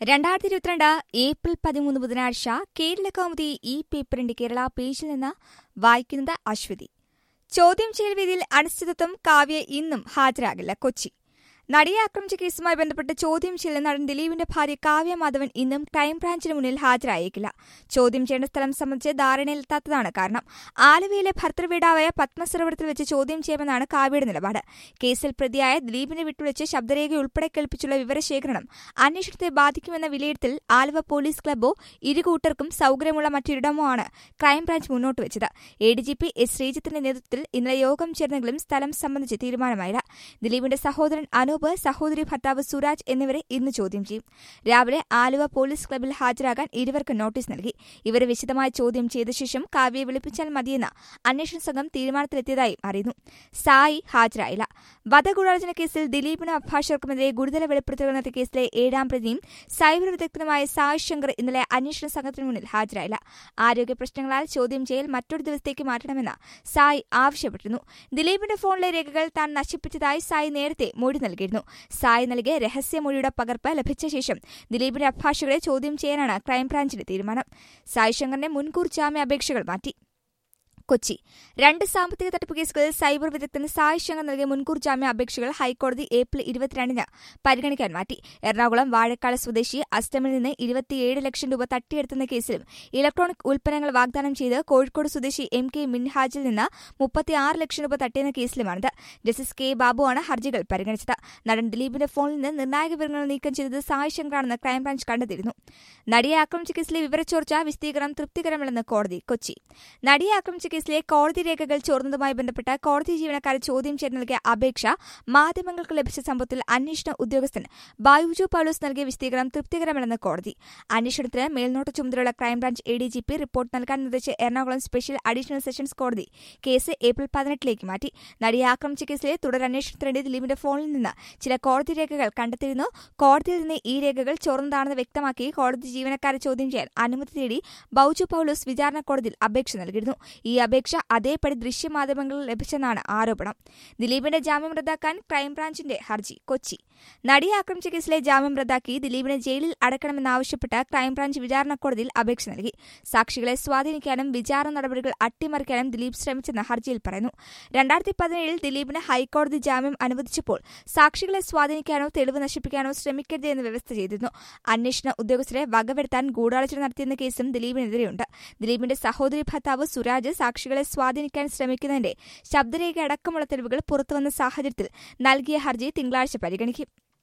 2022 April 13 ബുധനാഴ്ച കേരളകൗമുദി ഈ പേപ്പറിന്റെ കേരള പേജിൽ നിന്ന് വായിക്കുന്നത് അശ്വതി. ചോദ്യം ചെയ്യൽ വേദിയിൽ അനിശ്ചിതത്വം, കാവ്യ ഇന്നും ഹാജരാകില്ല. കൊച്ചി. നടിയെ ആക്രമിച്ച കേസുമായി ബന്ധപ്പെട്ട് ചോദ്യം ചെയ്യൽ നടൻ ദിലീപിന്റെ ഭാര്യ കാവ്യ മാധവൻ ഇന്നും ക്രൈംബ്രാഞ്ചിന് മുന്നിൽ ഹാജരായേക്കില്ല. ചോദ്യം ചെയ്യേണ്ട സ്ഥലം സംബന്ധിച്ച് ധാരണയിലെത്താത്തതാണ് കാരണം. ആലുവയിലെ ഭർത്തൃവീടായ പത്മസരോവരത്തിൽ വെച്ച് ചോദ്യം ചെയ്യുമെന്നാണ് കാവ്യയുടെ നിലപാട്. കേസിൽ പ്രതിയായ ദിലീപിനെ വിട്ടുവിളിച്ച് ശബ്ദരേഖയുൾപ്പെടെ കേൾപ്പിച്ചുള്ള വിവരശേഖരണം അന്വേഷണത്തെ ബാധിക്കുമെന്ന വിലയിരുത്തൽ ആലുവ പോലീസ് ക്ലബ്ബോ ഇരുകൂട്ടർക്കും സൌകര്യമുള്ള മറ്റൊരിടമോ ആണ് ക്രൈംബ്രാഞ്ച് മുന്നോട്ട് വെച്ചത്. എഡിജിപി എസ് ശ്രീജിത്തിന്റെ നേതൃത്വത്തിൽ ഇന്നലെ യോഗം ചേർന്നെങ്കിലും സ്ഥലം സംബന്ധിച്ച് തീരുമാനമായില്ല. ദിലീപിന്റെ സഹോദരൻ അനൂപ്, സഹോദരി ഭർത്താവ് സുരാജ് എന്നിവരെ ഇന്ന് ചോദ്യം ചെയ്യും. രാവിലെ ആലുവ പോലീസ് ക്ലബ്ബിൽ ഹാജരാകാൻ ഇരുവർക്കും നോട്ടീസ് നൽകി. ഇവരെ വിശദമായി ചോദ്യം ചെയ്ത ശേഷം കാവ്യയെ വിളിപ്പിച്ചാൽ മതിയെന്ന അന്വേഷണ സംഘം തീരുമാനത്തിലെത്തിയതായും അറിയുന്നു. സായി ഹാജരായില്ല. വധഗൂഢാലോചന കേസിൽ ദിലീപിനും അഭിഭാഷകർക്കുമെതിരെ ഗുരുതര വെളിപ്പെടുത്തലുകൾ നടത്തിയ കേസിലെ 7ാം പ്രതിയും സൈബർ വിദഗ്ധനുമായ സായ് ശങ്കർ ഇന്നലെ അന്വേഷണ സംഘത്തിന് മുന്നിൽ ഹാജരായില്ല. ആരോഗ്യ പ്രശ്നങ്ങളാൽ ചോദ്യം ചെയ്യൽ മറ്റൊരു ദിവസത്തേക്ക് മാറ്റണമെന്ന് സായ് ആവശ്യപ്പെട്ടിരുന്നു. ദിലീപിന്റെ ഫോണിലെ രേഖകൾ താൻ നശിപ്പിച്ചതായി സായ് നേരത്തെ മൊഴി നൽകിയിരുന്നു. സായ് നൽകിയ രഹസ്യമൊഴിയുടെ പകർപ്പ് ലഭിച്ച ശേഷം ദിലീപിന്റെ അഭിഭാഷകരെ ചോദ്യം ചെയ്യാനാണ് ക്രൈംബ്രാഞ്ചിന്റെ തീരുമാനം. സായ് ശങ്കറിന്റെ മുൻകൂർ ജാമ്യാപേക്ഷകൾ മാറ്റി. കൊച്ചി. 2 സാമ്പത്തിക തട്ടിപ്പ് കേസുകളിൽ സൈബർ വിദഗ്ധന് സായ് ശങ്കർ നൽകിയ മുൻകൂർ ജാമ്യാപേക്ഷകൾ ഹൈക്കോടതി ഏപ്രിൽ 22-ന് പരിഗണിക്കാൻ മാറ്റി. എറണാകുളം വാഴക്കാട് സ്വദേശി അസ്റ്റമിൽ നിന്ന് 27 ലക്ഷം രൂപ തട്ടിയെടുത്തുന്ന കേസിലും ഇലക്ട്രോണിക് ഉൽപ്പന്നങ്ങൾ വാഗ്ദാനം ചെയ്ത് കോഴിക്കോട് സ്വദേശി MK മിൻഹാജിൽ നിന്ന് 36 ലക്ഷം രൂപ തട്ടിയെന്ന കേസിലുമാണിത്. ജസ്റ്റിസ് K ബാബുവാണ് ഹർജികൾ പരിഗണിച്ചത്. നടൻ ദിലീപിന്റെ ഫോണിൽ നിന്ന് നിർണായക വിവരങ്ങൾ നീക്കം ചെയ്തത് സായ് ശങ്കറാണെന്ന് ക്രൈംബ്രാഞ്ച് കണ്ടെത്തിയിരുന്നു. നടിയെ ആക്രമിച്ച കേസിലെ വിവരച്ചോർച്ച വിശദീകരണം തൃപ്തികരമല്ലെന്ന് കോടതി. കൊച്ചി. നടിയെ ആക്രമിച്ച കേസിലെ കോടതി രേഖകൾ ചോർന്നതുമായി ബന്ധപ്പെട്ട് കോടതി ജീവനക്കാരെ ചോദ്യം ചെയ്ത് നൽകിയ അപേക്ഷ മാധ്യമങ്ങൾക്ക് ലഭിച്ച സംഭവത്തിൽ അന്വേഷണ ഉദ്യോഗസ്ഥൻ ബൈജു പൗലോസ് നൽകിയ വിശദീകരണം തൃപ്തികരമല്ലെന്ന് കോടതി. അന്വേഷണത്തിന് മേൽനോട്ട ചുമതലയുള്ള ക്രൈംബ്രാഞ്ച് ADGP റിപ്പോർട്ട് നൽകാൻ നിർദ്ദേശിച്ച് എറണാകുളം സ്പെഷ്യൽ അഡീഷണൽ സെഷൻസ് കോടതി കേസ് ഏപ്രിൽ 18-ലേക്ക് മാറ്റി. നടിയെ ആക്രമിച്ച കേസിലെ തുടരന്വേഷണത്തിനിടെ ദിലീപിന്റെ ഫോണിൽ നിന്ന് ചില കോടതി രേഖകൾ കണ്ടെത്തിയിരുന്നു. കോടതിയിൽ നിന്ന് ഈ രേഖകൾ ചോർന്നതാണെന്ന് വ്യക്തമാക്കി കോടതി ജീവനക്കാരെ ചോദ്യം ചെയ്യാൻ അനുമതി തേടി ബൈജു പൗലോസ് വിചാരണ കോടതിയിൽ അപേക്ഷ നൽകിയിരുന്നു. ഈ അപേക്ഷ അതേപടി ദൃശ്യമാധ്യമങ്ങളിൽ ലഭിച്ചെന്നാണ് ആരോപണം. ദിലീപിന്റെ ജാമ്യം റദ്ദാക്കാൻ ക്രൈംബ്രാഞ്ചിന്റെ ഹർജി. കൊച്ചി. നടിയെ ആക്രമിച്ച കേസിലെ ജാമ്യം റദ്ദാക്കി ദിലീപിനെ ജയിലിൽ അടക്കണമെന്നാവശ്യപ്പെട്ട് ക്രൈംബ്രാഞ്ച് വിചാരണ കോടതിയിൽ അപേക്ഷ നൽകി. സാക്ഷികളെ സ്വാധീനിക്കാനും വിചാരണ നടപടികൾ അട്ടിമറിക്കാനും ദിലീപ് ശ്രമിച്ചെന്ന് ഹർജിയിൽ പറയുന്നു. 2017-ൽ ദിലീപിന് ഹൈക്കോടതി ജാമ്യം അനുവദിച്ചപ്പോൾ സാക്ഷികളെ സ്വാധീനിക്കാനോ തെളിവ് നശിപ്പിക്കാനോ ശ്രമിക്കരുത് എന്ന് വ്യവസ്ഥ ചെയ്തിരുന്നു. അന്വേഷണ ഉദ്യോഗസ്ഥരെ വകവരുത്താൻ ഗൂഢാലോചന നടത്തിയെന്ന കേസും ദിലീപിനെതിരെയുണ്ട്. ദിലീപിന്റെ സഹോദരി ഭർത്താവ് സുരാജ് സാക്ഷികളെ സ്വാധീനിക്കാൻ ശ്രമിക്കുന്നതിന്റെ ശബ്ദരേഖ അടക്കമുള്ള തെളിവുകൾ പുറത്തുവന്ന സാഹചര്യത്തിൽ നൽകിയ ഹർജി തിങ്കളാഴ്ച പരിഗണിക്കും.